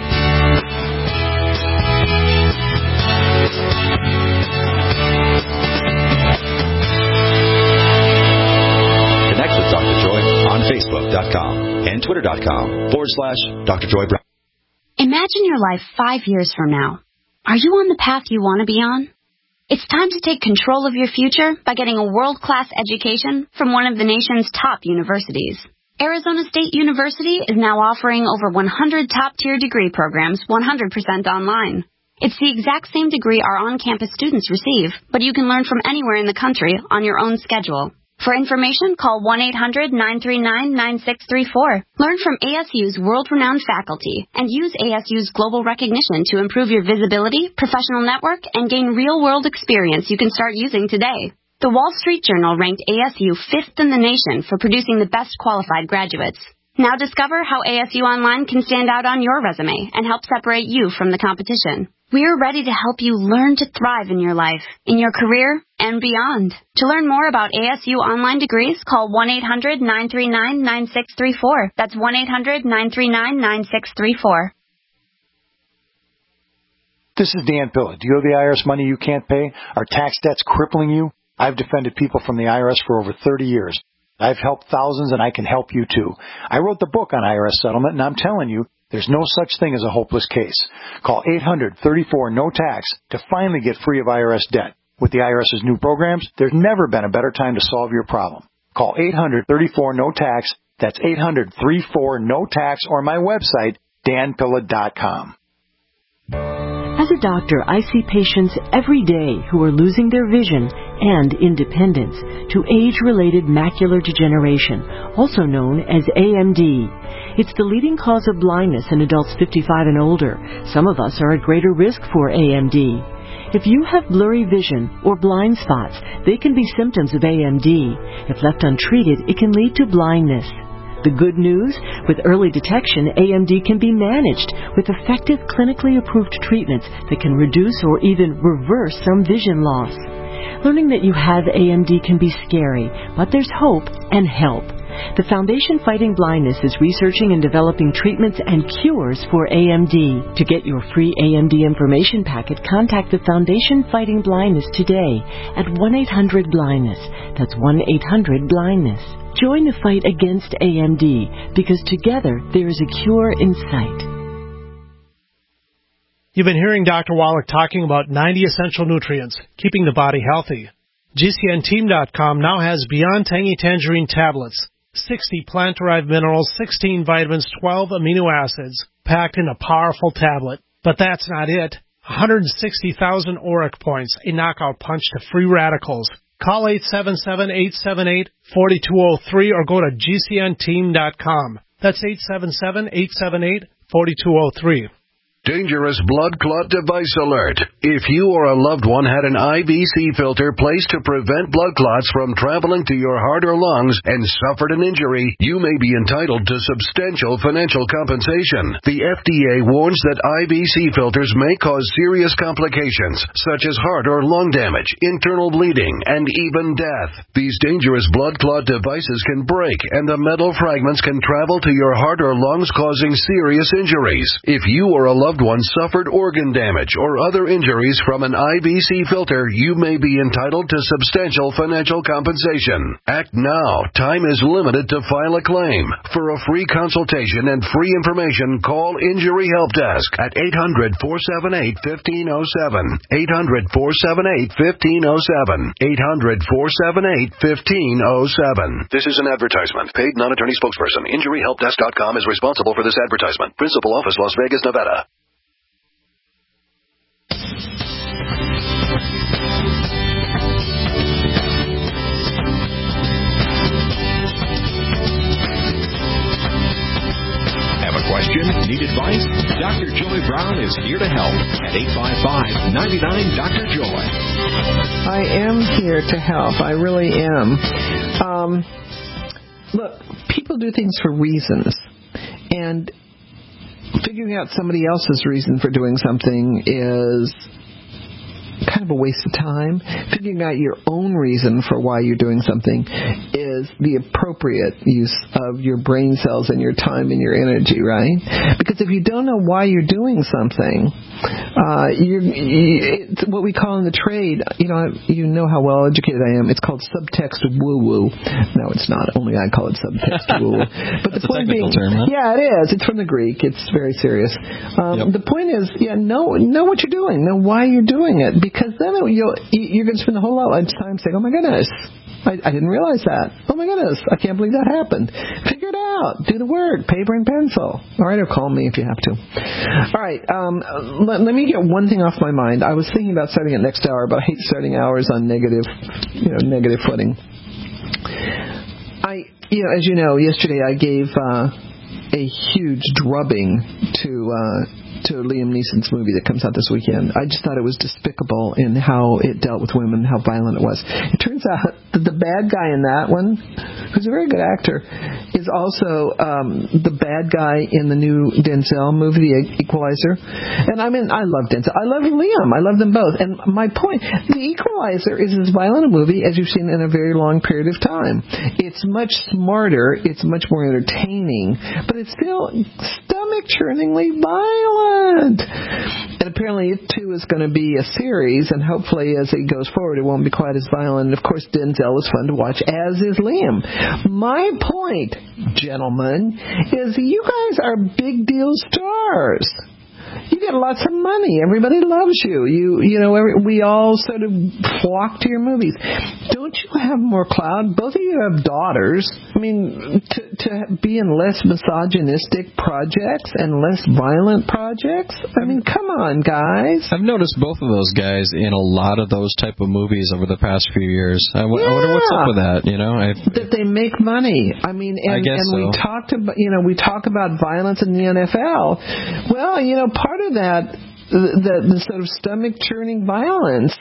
Facebook.com and Twitter.com forward slash Dr. Joy Brown. Imagine your life five years from now. Are you on the path you want to be on? It's time to take control of your future by getting a world-class education from one of the nation's top universities. Arizona State University is now offering over one hundred top-tier degree programs one hundred percent online. It's the exact same degree our on-campus students receive, but you can learn from anywhere in the country on your own schedule. For information, call one eight hundred, nine three nine, nine six three four. Learn from A S U's world-renowned faculty and use A S U's global recognition to improve your visibility, professional network, and gain real-world experience you can start using today. The Wall Street Journal ranked A S U fifth in the nation for producing the best qualified graduates. Now discover how A S U Online can stand out on your resume and help separate you from the competition. We're ready to help you learn to thrive in your life, in your career, and beyond. To learn more about A S U online degrees, call one eight hundred, nine three nine, nine six three four. That's one eight hundred, nine three nine, nine six three four. This is Dan Pilla. Do you owe the I R S money you can't pay? Are tax debts crippling you? I've defended people from the I R S for over thirty years. I've helped thousands, and I can help you too. I wrote the book on I R S settlement, and I'm telling you, there's no such thing as a hopeless case. Call eight hundred, thirty-four, no tax to finally get free of I R S debt. With the IRS's new programs, there's never been a better time to solve your problem. Call eight hundred, thirty-four, no tax. That's eight hundred, thirty-four, no tax, or my website, dan pilla dot com. As a doctor, I see patients every day who are losing their vision and independence to age-related macular degeneration, also known as A M D. It's the leading cause of blindness in adults fifty-five and older. Some of us are at greater risk for A M D. If you have blurry vision or blind spots, they can be symptoms of A M D. If left untreated, it can lead to blindness. The good news? With early detection, A M D can be managed with effective clinically approved treatments that can reduce or even reverse some vision loss. Learning that you have A M D can be scary, but there's hope and help. The Foundation Fighting Blindness is researching and developing treatments and cures for A M D. To get your free A M D information packet, contact the Foundation Fighting Blindness today at one eight hundred blindness. That's one eight hundred blindness. Join the fight against A M D, because together there is a cure in sight. You've been hearing Doctor Wallach talking about ninety essential nutrients, keeping the body healthy. G C N team dot com now has Beyond Tangy Tangerine tablets, sixty plant-derived minerals, sixteen vitamins, twelve amino acids, packed in a powerful tablet. But that's not it. one hundred sixty thousand auric points, a knockout punch to free radicals. Call eight seven seven, eight seven eight, four two zero three or go to G C N team dot com. That's eight seven seven, eight seven eight, four two zero three. Dangerous blood clot device alert. If you or a loved one had an I V C filter placed to prevent blood clots from traveling to your heart or lungs and suffered an injury, you may be entitled to substantial financial compensation. The F D A warns that I V C filters may cause serious complications, such as heart or lung damage, internal bleeding, and even death. These dangerous blood clot devices can break, and the metal fragments can travel to your heart or lungs, causing serious injuries. If you or a loved one suffered organ damage or other injuries from an I V C filter, you may be entitled to substantial financial compensation. Act now. Time is limited to file a claim. For a free consultation and free information, call Injury Help Desk at eight hundred, four seven eight, one five zero seven. eight hundred, four seven eight, one five zero seven. eight hundred, four seven eight, one five zero seven. This is an advertisement. Paid non-attorney spokesperson. Injury Help Desk dot com is responsible for this advertisement. Principal office, Las Vegas, Nevada. Have a question? Need advice? Doctor Joy Brown is here to help at eight five five, nine nine, Doctor Joy. I am here to help. I really am. Um, look, people do things for reasons, and figuring out somebody else's reason for doing something is kind of a waste of time. Figuring out your own reason for why you're doing something is the appropriate use of your brain cells and your time and your energy, right? Because if you don't know why you're doing something, uh, you're, you, it's what we call in the trade, you know, you know how well educated I am. It's called subtext woo-woo. No, it's not. Only I call it subtext woo-woo. But That's the point a technical being, term, huh? yeah, it is. It's from the Greek. It's very serious. Um, yep. The point is, yeah, know know what you're doing. Know why you're doing it. Because then you'll, you're going to spend a whole lot of time saying, oh, my goodness, I, I didn't realize that. Oh, my goodness, I can't believe that happened. Figure it out. Do the work. Paper and pencil. All right, or call me if you have to. All right, um, let, let me get one thing off my mind. I was thinking about starting it next hour, but I hate starting hours on negative, you know, negative footing. I, you know, as you know, yesterday I gave uh, a huge drubbing to uh, to Liam Neeson's movie that comes out this weekend. I just thought it was despicable in how it dealt with women, how violent it was. It turns out that the bad guy in that one, who's a very good actor, is also um, the bad guy in the new Denzel movie, The Equalizer. And I mean, I love Denzel. I love Liam. I love them both. And my point, The Equalizer is as violent a movie as you've seen in a very long period of time. It's much smarter. It's much more entertaining. But it's still stomach-churningly violent. And apparently it too is going to be a series, and hopefully as it goes forward it won't be quite as violent. And of course Denzel is fun to watch, as is Liam. My point, gentlemen, is you guys are big deal stars. You get lots of money. Everybody loves you. You, you know, every, we all sort of flock to your movies. Don't you have more clout? Both of you have daughters. I mean, to, to be in less misogynistic projects and less violent projects? I mean, come on, guys. I've noticed both of those guys in a lot of those type of movies over the past few years. I, w- yeah. I wonder what's up with that, you know? I, that they make money. I mean, and, I guess and so. we talked about, you know, we talk about violence in the N F L. Well, you know, part of that, the, the, the sort of stomach-churning violence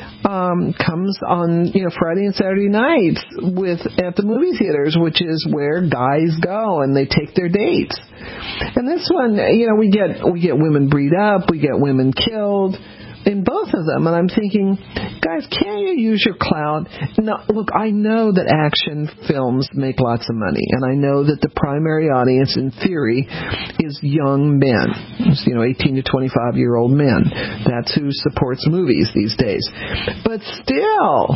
um, comes on, you know, Friday and Saturday nights with at the movie theaters, which is where guys go and they take their dates. And this one, you know, we get we get women beat up, we get women killed in both of them, and I'm thinking, guys, can't you use your clout? No, look, I know that action films make lots of money, and I know that the primary audience, in theory, is young men, you know, eighteen to twenty-five year old men. That's who supports movies these days. But still,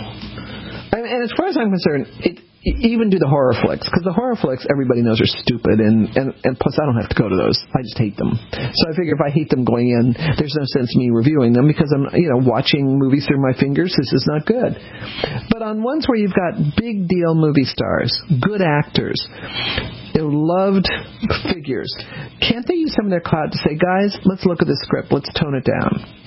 and, and as far as I'm concerned, it. Even do the horror flicks, because the horror flicks everybody knows are stupid, and, and, and plus I don't have to go to those. I just hate them. So I figure if I hate them going in, there's no sense me reviewing them, because I'm, you know, watching movies through my fingers. This is not good. But on ones where you've got big deal movie stars, good actors, loved figures, can't they use some of their clout to say, guys, let's look at the script, let's tone it down?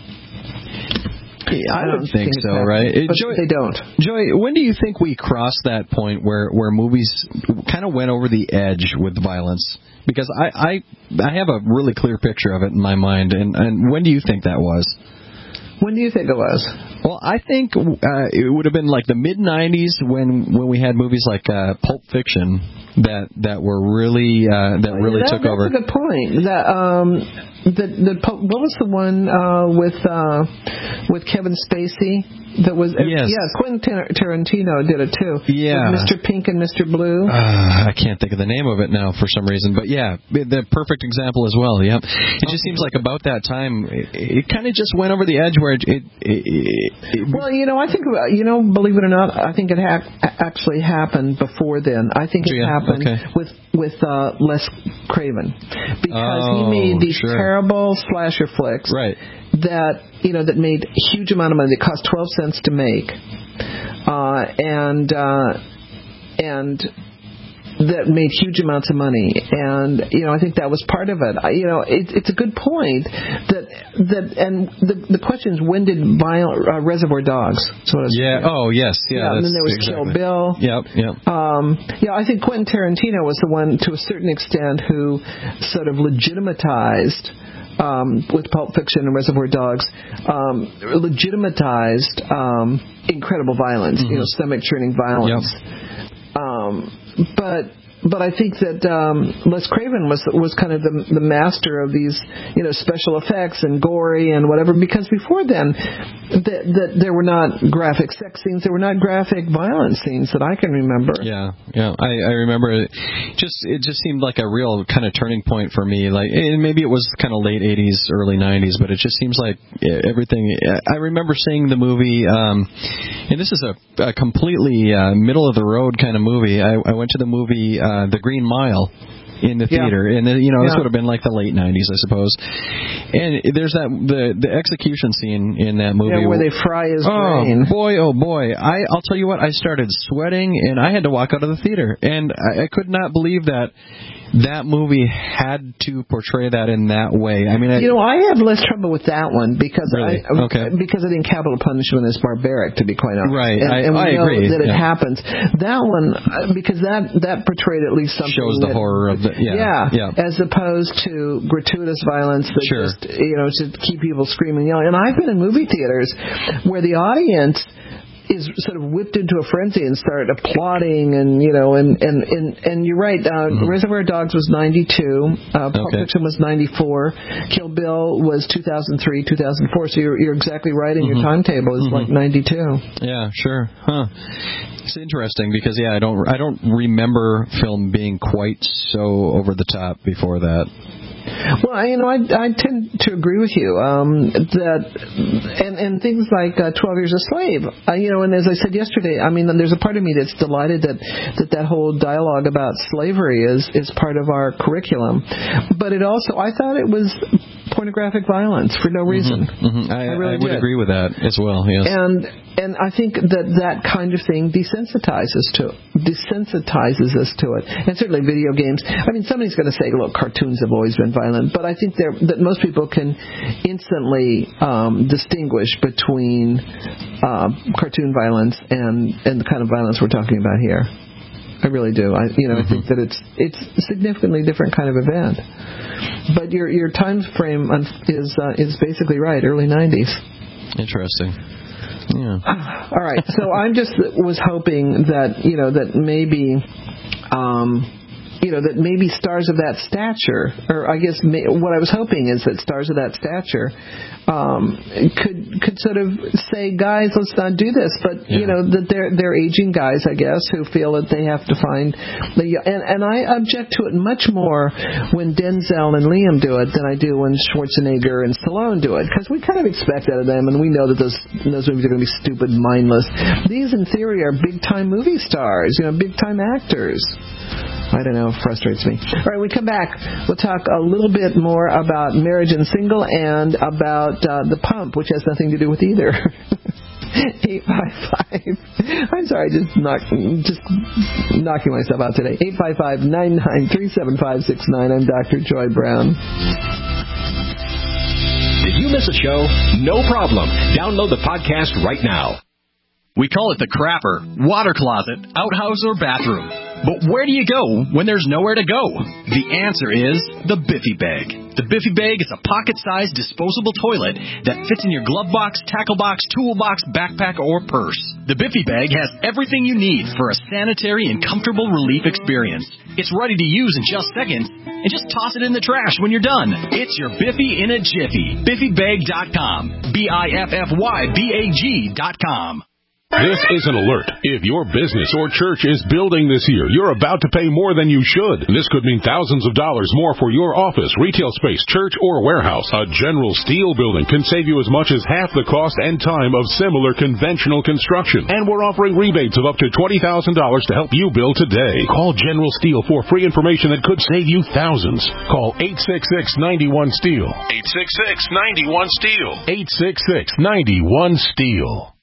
Yeah, I, I don't think, think so, happening, right? But Joy, they don't. Joy, when do you think we crossed that point where, where movies kind of went over the edge with violence? Because I, I I have a really clear picture of it in my mind, and, and when do you think that was? When do you think it was? Well, I think uh, it would have been like the mid nineties when when we had movies like uh, Pulp Fiction that that were really uh, that really that, took that's over. That's a good point. That um, the the what was the one uh, with uh, with Kevin Spacey that was? Yes. Yeah, Quentin Tarantino did it too. Yeah. With Mister Pink and Mister Blue. Uh, I can't think of the name of it now for some reason, but yeah, the perfect example as well. Yep. It just seems like about that time it, it kind of just went over the edge where it. it, it, it well, you know, I think you know, believe it or not, I think it ha- actually happened before then. I think it yeah, happened okay. with with uh, Les Craven because oh, he made these sure. terrible slasher flicks right. that you know that made a huge amount of money. That cost twelve cents to make, uh, and uh, and. that made huge amounts of money, and you know I think that was part of it. I, you know, it, it's a good point that that, and the the question is when did violent, uh, Reservoir Dogs? So yeah. Oh yes. Yeah. yeah and then there was exactly. Kill Bill. Yep. Yep. Um, yeah, I think Quentin Tarantino was the one to a certain extent who sort of legitimatized. Um, with Pulp Fiction and Reservoir Dogs, um, legitimatized um, incredible violence, mm-hmm. you know, stomach-churning violence. Yep. Um, Um, but but I think that um, Les Craven was was kind of the the master of these, you know, special effects and gory and whatever. Because before then, that that there were not graphic sex scenes, there were not graphic violence scenes that I can remember. Yeah, yeah, I, I remember it. Just it just seemed like a real kind of turning point for me. Like, and maybe it was kind of late eighties, early nineties, but it just seems like everything. I remember seeing the movie, um, and this is a, a completely uh, middle of the road kind of movie. I, I went to the movie. Uh, Uh, The Green Mile in the theater, yeah. and the, you know this yeah. would have been like the late nineties, I suppose. And there's that the the execution scene in that movie, yeah, where they fry his oh, brain. Boy, oh boy! I I'll tell you what, I started sweating, and I had to walk out of the theater, and I, I could not believe that. That movie had to portray that in that way. I mean, I, you know, I have less trouble with that one because really? I okay. because I think capital punishment is barbaric, to be quite honest. Right, and, I, and we I know agree that yeah. it happens. That one, because that that portrayed at least something shows the that, horror of the yeah, yeah, yeah, as opposed to gratuitous violence that sure. just you know to keep people screaming, yelling. And I've been in movie theaters where the audience is sort of whipped into a frenzy and start applauding, and you know, and and and, and you're right. Uh, mm-hmm. Reservoir Dogs was ninety-two, uh, Pulp okay. Fiction was ninety-four, Kill Bill was two thousand three, two thousand four. So you're you're exactly right in mm-hmm. your timetable. It's mm-hmm. like ninety-two. Yeah, sure, huh? It's interesting because yeah, I don't I don't remember film being quite so over the top before that. Well, you know, I, I tend to agree with you um, that, and, and things like uh, twelve Years a Slave, uh, you know, and as I said yesterday, I mean, there's a part of me that's delighted that that, that whole dialogue about slavery is, is part of our curriculum. But it also, I thought it was pornographic violence for no reason. Mm-hmm, mm-hmm. I, I, really I would did. agree with that as well, yes. And and I think that that kind of thing desensitizes to desensitizes us to it. And certainly video games. I mean, somebody's going to say, look, cartoons have always been violent, but I think they're, that most people can instantly um, distinguish between uh, cartoon violence and, and the kind of violence we're talking about here. I really do. I, you know, mm-hmm. I think that it's it's a significantly different kind of event. But your your time frame is uh, is basically right, early nineties. Interesting. Yeah. All right. So I just was hoping that you know that maybe. Um, You know, that maybe stars of that stature, or I guess may, what I was hoping is that stars of that stature um, could could sort of say, guys, let's not do this. But yeah. you know, that they're they're aging guys, I guess, who feel that they have to find the and and I object to it much more when Denzel and Liam do it than I do when Schwarzenegger and Stallone do it, because we kind of expect that of them, and we know that those those movies are going to be stupid, mindless. These, in theory, are big time movie stars, you know, big time actors. I don't know, it frustrates me. All right, we come back. We'll talk a little bit more about Marriage and Single and about uh, The Pump, which has nothing to do with either. eight five five I'm sorry, just knock, just knocking myself out today. eight five five, nine nine three, seven five six nine. I'm Doctor Joy Brown. Did you miss a show? No problem. Download the podcast right now. We call it the crapper, water closet, outhouse, or bathroom. But where do you go when there's nowhere to go? The answer is the Biffy Bag. The Biffy Bag is a pocket-sized disposable toilet that fits in your glove box, tackle box, toolbox, backpack, or purse. The Biffy Bag has everything you need for a sanitary and comfortable relief experience. It's ready to use in just seconds, and just toss it in the trash when you're done. It's your Biffy in a jiffy. Biffy Bag dot com. B I F F Y B A G dot com. This is an alert. If your business or church is building this year, you're about to pay more than you should. This could mean thousands of dollars more for your office, retail space, church, or warehouse. A General Steel building can save you as much as half the cost and time of similar conventional construction. And we're offering rebates of up to twenty thousand dollars to help you build today. Call General Steel for free information that could save you thousands. Call eight six six, nine one, STEEL. eight six six, nine one, STEEL. eight six six, nine one, STEEL.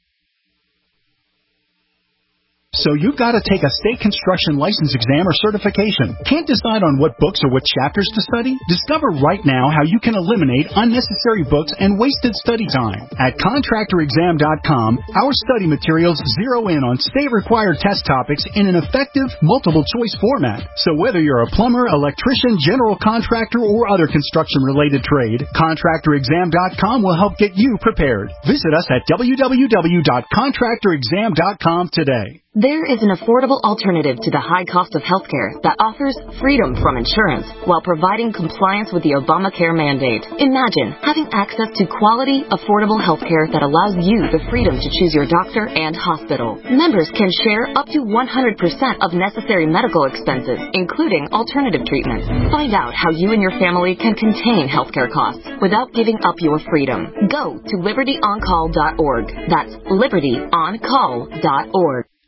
So you've got to take a state construction license exam or certification. Can't decide on what books or what chapters to study? Discover right now how you can eliminate unnecessary books and wasted study time. At contractor exam dot com, our study materials zero in on state-required test topics in an effective, multiple-choice format. So whether you're a plumber, electrician, general contractor, or other construction-related trade, contractor exam dot com will help get you prepared. Visit us at w w w dot contractor exam dot com today. There is an affordable alternative to the high cost of healthcare that offers freedom from insurance while providing compliance with the Obamacare mandate. Imagine having access to quality, affordable healthcare that allows you the freedom to choose your doctor and hospital. Members can share up to one hundred percent of necessary medical expenses, including alternative treatments. Find out how you and your family can contain healthcare costs without giving up your freedom. Go to liberty on call dot org. That's liberty on call dot org.